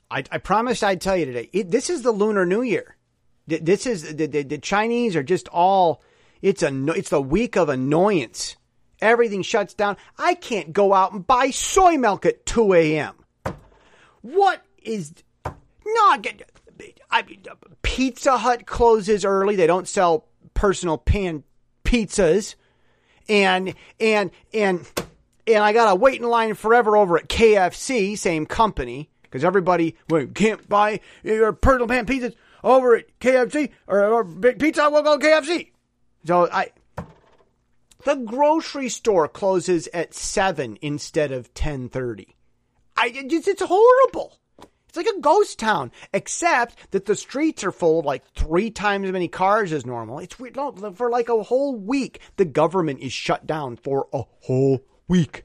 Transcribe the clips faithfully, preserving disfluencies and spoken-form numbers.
I, I promised I'd tell you today. It, this is the Lunar New Year. This is the, the, the Chinese are just all. It's a. It's the week of annoyance. Everything shuts down. I can't go out and buy soy milk at two a.m. What is not? I mean, Pizza Hut closes early. They don't sell personal pan pizzas, and and and and I gotta wait in line forever over at K F C, same company, because everybody well, you can't buy your personal pan pizzas over at K F C or, or Pizza Hut will go to K F C. So I. The grocery store closes at seven instead of ten thirty. I it's, it's horrible. It's like a ghost town, except that the streets are full of like three times as many cars as normal. It's weird. No, for like a whole week, the government is shut down for a whole week.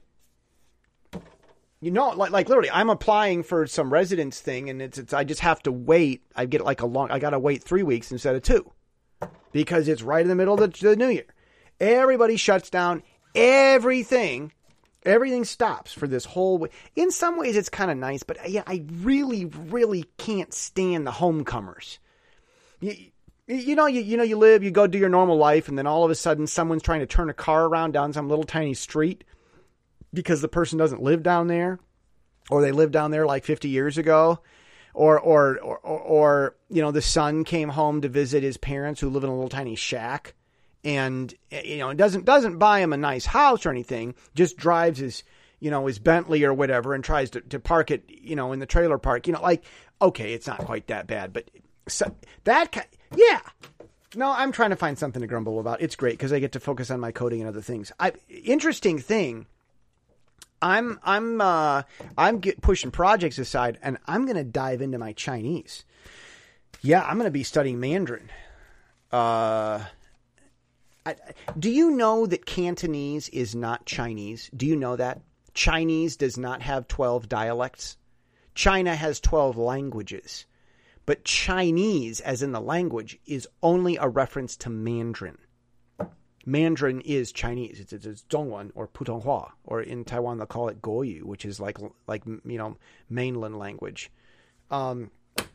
You know, like like literally, I'm applying for some residence thing, and it's, it's I just have to wait. I get like a long. I gotta wait three weeks instead of two, because it's right in the middle of the, the new year. Everybody shuts down. Everything, everything stops for this whole week. In some ways, it's kind of nice, but yeah, I really, really can't stand the homecomers. You, you know, you you know, you live, you go do your normal life, and then all of a sudden, someone's trying to turn a car around down some little tiny street because the person doesn't live down there, or they lived down there like fifty years ago. Or, or, or, or, or, you know, the son came home to visit his parents who live in a little tiny shack. And, you know, it doesn't, doesn't buy him a nice house or anything, just drives his, you know, his Bentley or whatever and tries to, to park it, you know, in the trailer park, you know, like, okay, it's not quite that bad, but so, that, yeah. No, I'm trying to find something to grumble about. It's great because I get to focus on my coding and other things. I, interesting thing. I'm, I'm, uh, I'm get, pushing projects aside, and I'm going to dive into my Chinese. Yeah. I'm going to be studying Mandarin. Uh, I, do you know that Cantonese is not Chinese? Do you know that? Chinese does not have twelve dialects. China has twelve languages. But Chinese, as in the language, is only a reference to Mandarin. Mandarin is Chinese. It's, it's, it's Zhongwen or Putonghua, or in Taiwan they'll call it Goyu, which is like like you know mainland language. Um,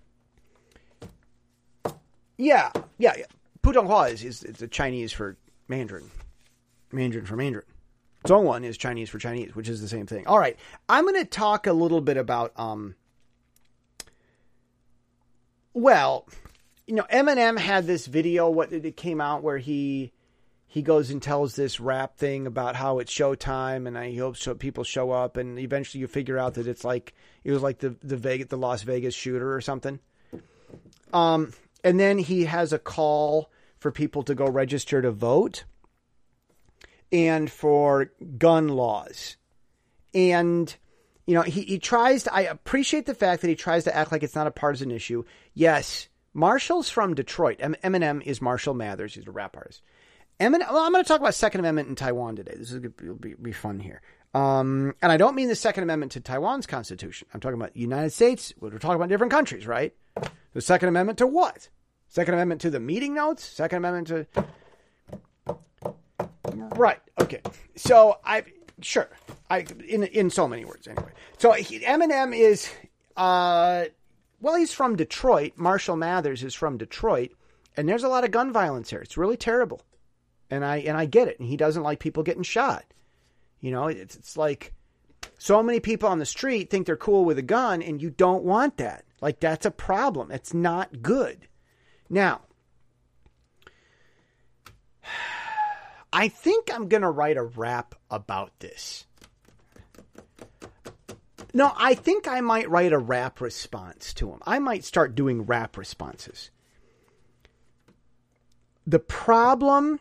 yeah, yeah, yeah. Putonghua is, is the Chinese for Mandarin. Mandarin for Mandarin. Zhongwen is Chinese for Chinese, which is the same thing. All right. I'm going to talk a little bit about, um, well, you know, Eminem had this video, what it came out where he, he goes and tells this rap thing about how it's showtime and I hope so people show up, and eventually you figure out that it's like, it was like the, the Vegas, the Las Vegas shooter or something. Um, And then he has a call for people to go register to vote and for gun laws. And, you know, he, he tries to, I appreciate the fact that he tries to act like it's not a partisan issue. Yes, Marshall's from Detroit. Eminem is Marshall Mathers. He's a rap artist. Eminem, well, I'm going to talk about Second Amendment in Taiwan today. This is going to be, be fun here. Um, and I don't mean the Second Amendment to Taiwan's constitution. I'm talking about the United States. We're talking about different countries, right? The Second Amendment to what? Second Amendment to the meeting notes? Second Amendment to... Right. Okay. So I... Sure. I in in so many words anyway. So he, Eminem is... Uh, well, he's from Detroit. Marshall Mathers is from Detroit. And there's a lot of gun violence here. It's really terrible. And I and I get it. And he doesn't like people getting shot. You know, it's it's like... So many people on the street think they're cool with a gun, and you don't want that. Like, that's a problem. It's not good. Now, I think I'm going to write a rap about this. No, I think I might write a rap response to him. I might start doing rap responses. The problem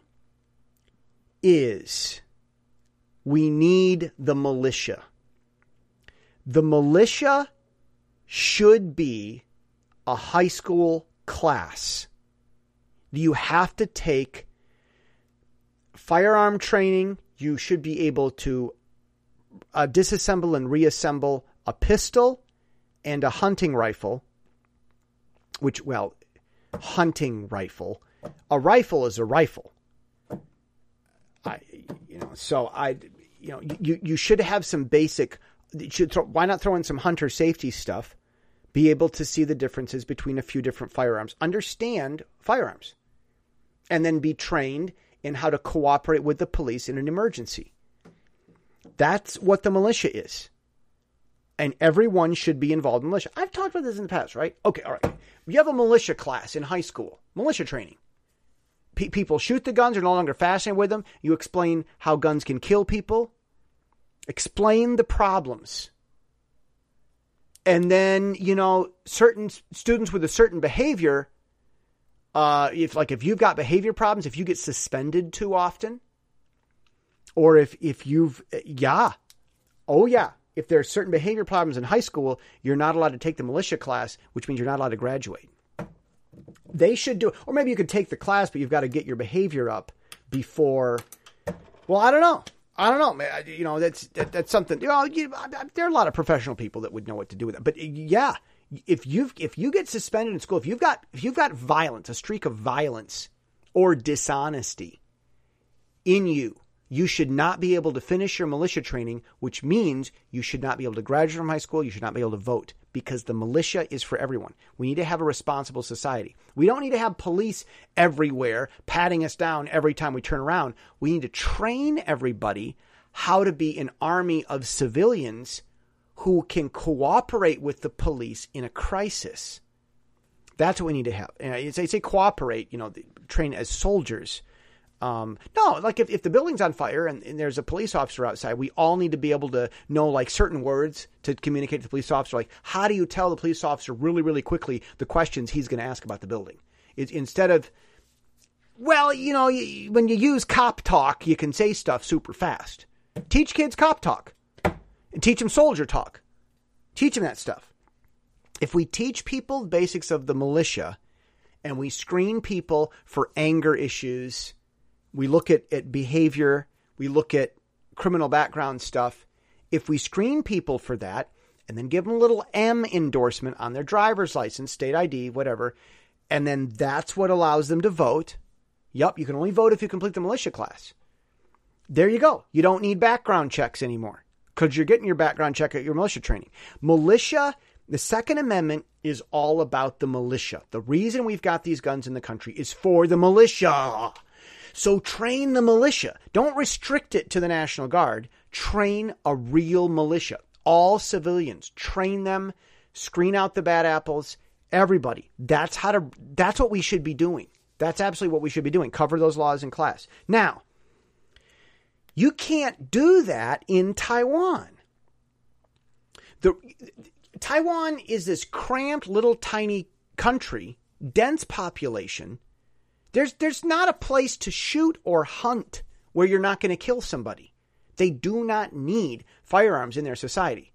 is we need the militia. The militia should be a high school class. You have to take firearm training. You should be able to uh, disassemble and reassemble a pistol and a hunting rifle, which, well, hunting rifle. A rifle is a rifle. I, you know, so I, you know, you, you should have some basic, you should throw, why not throw in some hunter safety stuff? be able to see the differences between a few different firearms, understand firearms, and then be trained in how to cooperate with the police in an emergency. That's what the militia is. And everyone should be involved in militia. I've talked about this in the past, right? Okay, all right. You have a militia class in high school, militia training. P- people shoot the guns, are no longer fascinated with them. You explain how guns can kill people. Explain the problems. And then, you know, certain students with a certain behavior, uh, if like if you've got behavior problems, if you get suspended too often, or if, if you've, yeah, oh yeah. If there are certain behavior problems in high school, you're not allowed to take the militia class, which means you're not allowed to graduate. They should do it. Or maybe you could take the class, but you've got to get your behavior up before. Well, I don't know. I don't know. You know, that's that, that's something. You know, you, there are a lot of professional people that would know what to do with it. But yeah, if you've if you get suspended in school, if you've got if you've got violence, a streak of violence or dishonesty in you, you should not be able to finish your militia training, which means you should not be able to graduate from high school. You should not be able to vote because the militia is for everyone. We need to have a responsible society. We don't need to have police everywhere patting us down every time we turn around. We need to train everybody how to be an army of civilians who can cooperate with the police in a crisis. That's what we need to have. And I say cooperate, you know, train as soldiers. Um, no, like if, if the building's on fire and, and there's a police officer outside, we all need to be able to know like certain words to communicate to the police officer. Like, how do you tell the police officer really, really quickly the questions he's going to ask about the building? It, instead of, well, you know, you, when you use cop talk, you can say stuff super fast. Teach kids cop talk and teach them soldier talk. Teach them that stuff. If we teach people the basics of the militia and we screen people for anger issues, we look at, at behavior, we look at criminal background stuff. If we screen people for that and then give them a little M endorsement on their driver's license, state I D, whatever, and then that's what allows them to vote. Yup, you can only vote if you complete the militia class. There you go. You don't need background checks anymore because you're getting your background check at your militia training. Militia, the Second Amendment is all about the militia. The reason we've got these guns in the country is for the militia. So train the militia. Don't restrict it to the National Guard. Train a real militia. All civilians. Train them. Screen out the bad apples. Everybody. That's how to. That's what we should be doing. That's absolutely what we should be doing. Cover those laws in class. Now, you can't do that in Taiwan. The Taiwan is this cramped little tiny country, dense population. There's there's not a place to shoot or hunt where you're not going to kill somebody. They do not need firearms in their society.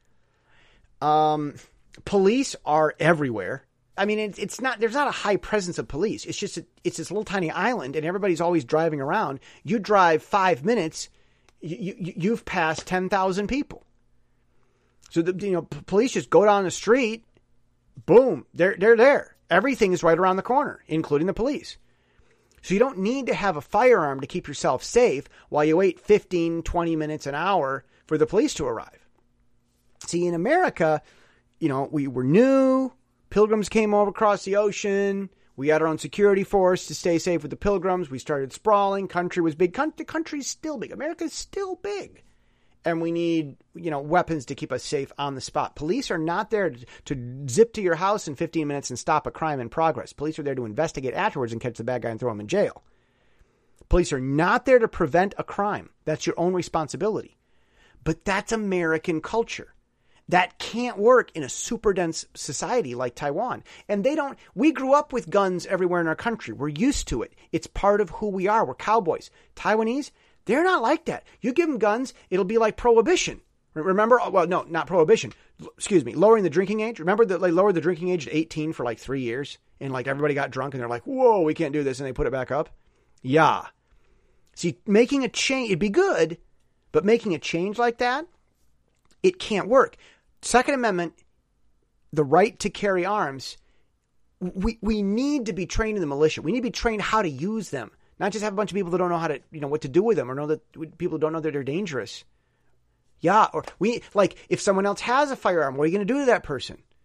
Um, police are everywhere. I mean, it's, it's not. There's not a high presence of police. It's just a, it's this little tiny island, and everybody's always driving around. You drive five minutes, you, you you've passed ten thousand people. So the you know police just go down the street, boom, they're they're there. Everything is right around the corner, including the police. So you don't need to have a firearm to keep yourself safe while you wait fifteen, twenty minutes, an hour for the police to arrive. See, in America, you know, we were new. Pilgrims came over across the ocean. We had our own security force to stay safe with the pilgrims. We started sprawling. Country was big. The country's still big. America's still big. And we need, you know, weapons to keep us safe on the spot. Police are not there to, to zip to your house in fifteen minutes and stop a crime in progress. Police are there to investigate afterwards and catch the bad guy and throw him in jail. Police are not there to prevent a crime. That's your own responsibility. But that's American culture. That can't work in a super dense society like Taiwan. And they don't, we grew up with guns everywhere in our country. We're used to it. It's part of who we are. We're cowboys. Taiwanese, they're not like that. You give them guns, it'll be like prohibition. Remember? Well, no, not prohibition. Excuse me. Lowering the drinking age. Remember that they lowered the drinking age to eighteen for like three years? And like everybody got drunk and they're like, whoa, we can't do this. And they put it back up. Yeah. See, making a change, it'd be good, but making a change like that, it can't work. Second Amendment, the right to carry arms, we, we need to be trained in the militia. We need to be trained how to use them. Not just have a bunch of people that don't know how to, you know, what to do with them or know that people don't know that they're dangerous. Yeah. Or we, like, if someone else has a firearm, what are you going to do to that person?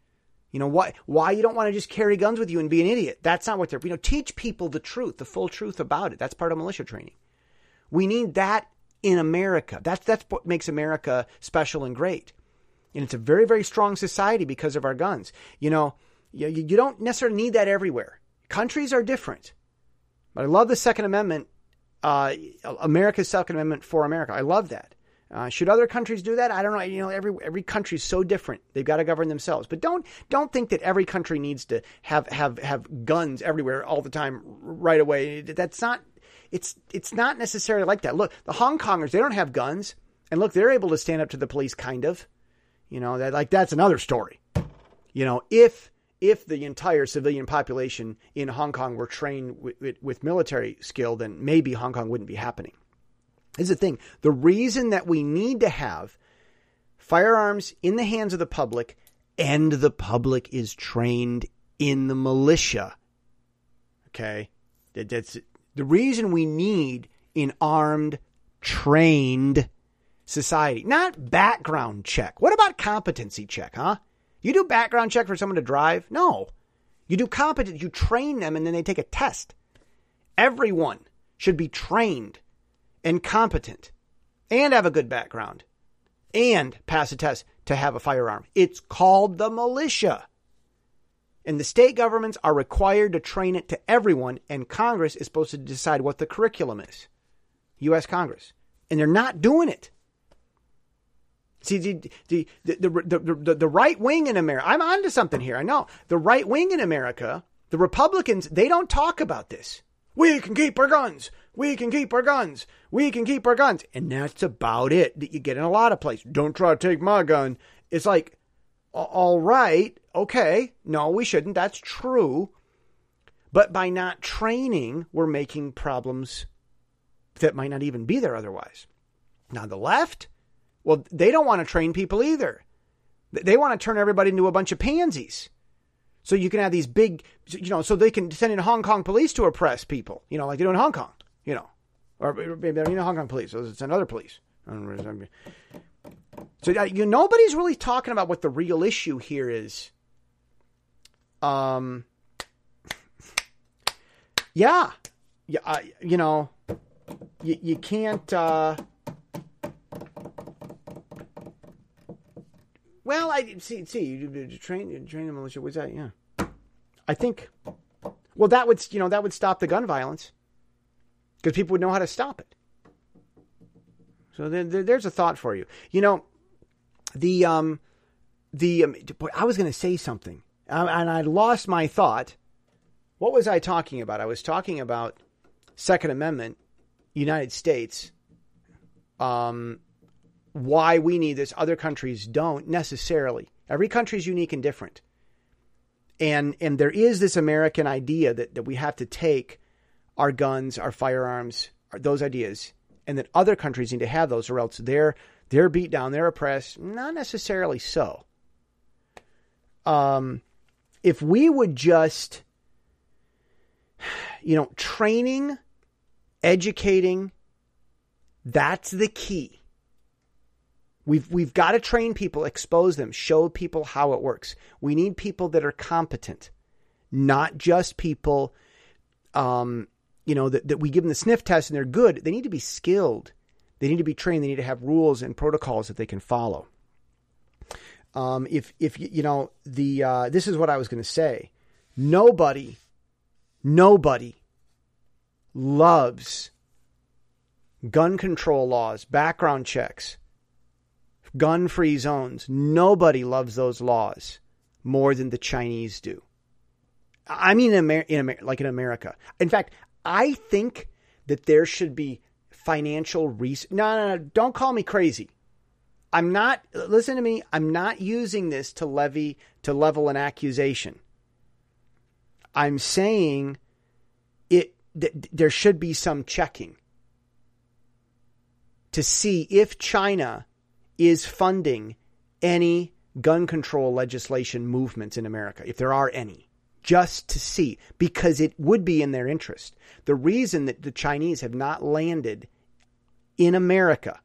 You know, why, why you don't want to just carry guns with you and be an idiot. That's not what they're, you know, teach people the truth, the full truth about it. That's part of militia training. We need that in America. That's, that's what makes America special and great. And it's a very, very strong society because of our guns. You know, you, you don't necessarily need that everywhere. Countries are different. But I love the Second Amendment, uh, America's Second Amendment for America. I love that. Uh, should other countries do that? I don't know. You know, every every country is so different. They've got to govern themselves. But don't don't think that every country needs to have have have guns everywhere all the time right away. That's not. It's it's not necessarily like that. Look, the Hong Kongers, they don't have guns, and look, they're able to stand up to the police, kind of. You know, that like that's another story. You know, if if the entire civilian population in Hong Kong were trained with, with, with military skill, then maybe Hong Kong wouldn't be happening. This is the thing. The reason that we need to have firearms in the hands of the public, and the public is trained in the militia. Okay? That, that's the reason we need an armed, trained society. Not background check. What about competency check, huh? You do background check for someone to drive? No. You do competence. You train them and then they take a test. Everyone should be trained and competent and have a good background and pass a test to have a firearm. It's called the militia. And the state governments are required to train it to everyone, and Congress is supposed to decide what the curriculum is. U S Congress. And they're not doing it. See, the the the the, the, the right wing in America, I'm onto something here, I know. The right wing in America, the Republicans, they don't talk about this. We can keep our guns. We can keep our guns. We can keep our guns. And that's about it that you get in a lot of places. Don't try to take my gun. It's like, all right, okay. No, we shouldn't. That's true. But by not training, we're making problems that might not even be there otherwise. Now, the left, well, they don't want to train people either. They want to turn everybody into a bunch of pansies. So you can have these big, you know, so they can send in Hong Kong police to oppress people, you know, like they do in Hong Kong, you know, or maybe they're in Hong Kong police. So it's another police. So you know, nobody's really talking about what the real issue here is. Um, yeah, yeah, uh, you know, you, you can't, uh, well, I see, see, you train, train the militia. What's that? Yeah. I think, well, that would, you know, that would stop the gun violence because people would know how to stop it. So then there's a thought for you. You know, the, um, the, um, boy, I was going to say something um, and I lost my thought. What was I talking about? I was talking about Second Amendment, United States, um, why we need this. Other countries don't necessarily. Every country is unique and different. And and there is this American idea that, that we have to take our guns, our firearms, our, those ideas, and that other countries need to have those, or else they're they're beat down, they're oppressed. Not necessarily so. Um, if we would just, you know, training, educating, that's the key. We've we've got to train people, expose them, show people how it works. We need people that are competent, not just people, um, you know, that, that we give them the sniff test and they're good. They need to be skilled. They need to be trained. They need to have rules and protocols that they can follow. Um, if if you know the uh, this is what I was going to say. Nobody, nobody loves gun control laws, background checks, gun-free zones. Nobody loves those laws more than the Chinese do. I mean, in Amer- in Amer- like in America. In fact, I think that there should be financial research. No, no, no, don't call me crazy. I'm not, listen to me, I'm not using this to levy, to level an accusation. I'm saying it that there should be some checking to see if China is funding any gun control legislation movements in America, if there are any, just to see, because it would be in their interest. The reason that the Chinese have not landed in America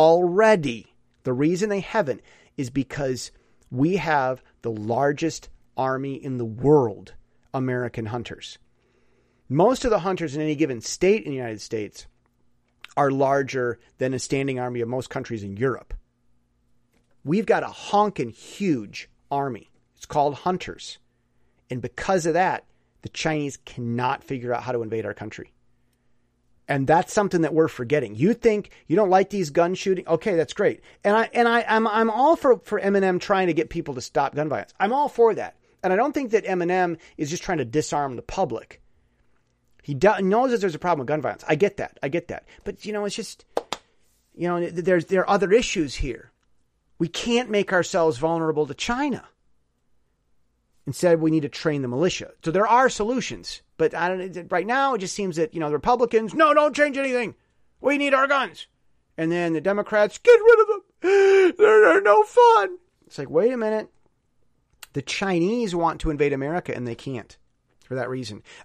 already, the reason they haven't is because we have the largest army in the world American hunters. Most of the hunters in any given state in the United States are larger than a standing army of most countries in Europe. We've got a honkin' huge army. It's called hunters. And because of that, the Chinese cannot figure out how to invade our country. And that's something that we're forgetting. You think you don't like these gun shooting? Okay, that's great. And I and I I'm I'm all for, for Eminem trying to get people to stop gun violence. I'm all for that. And I don't think that Eminem is just trying to disarm the public. He do, knows that there's a problem with gun violence. I get that. I get that. But you know, it's just, you know, there's there are other issues here. We can't make ourselves vulnerable to China. Instead, we need to train the militia. So there are solutions, but I don't. Right now, it just seems that, you know, the Republicans, no, don't change anything. We need our guns. And then the Democrats, get rid of them. They're, they're no fun. It's like, wait a minute. The Chinese want to invade America, and they can't for that reason.